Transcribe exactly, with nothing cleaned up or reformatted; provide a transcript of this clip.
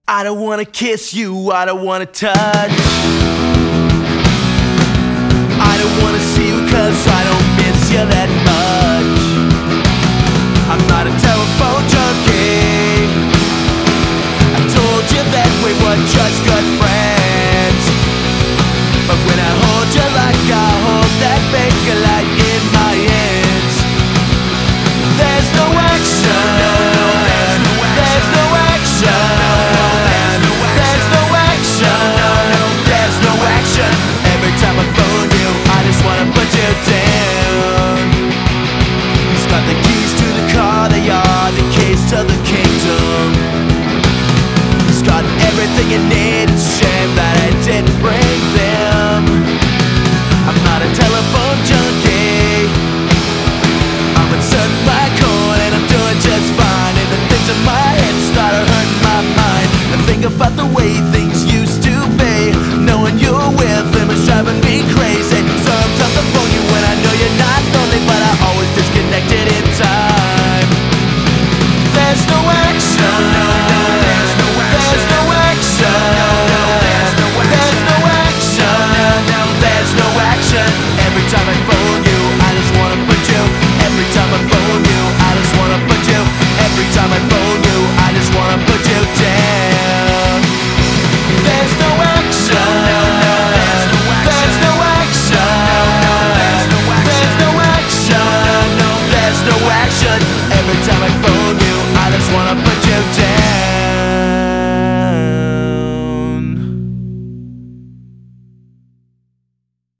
I don't wanna kiss you, I don't wanna touch. I don't wanna see you cause I don't miss you that much. I'm not a telephone junkie. I told you that we were just good friends, but when I hold you like I hold that Bakelite in my hands, there's no action. There's no action. There's no action. There's no action. Every time I phone you, I just wanna put you down. He's got the keys to the car, they are the keys to the kingdom. He's got everything you need, it's a shame that I didn't bring them. I'm not a telephone junkie, I'm inserting my cord and I'm doing just fine. And the things in my head start hurting my mind, and think about the way things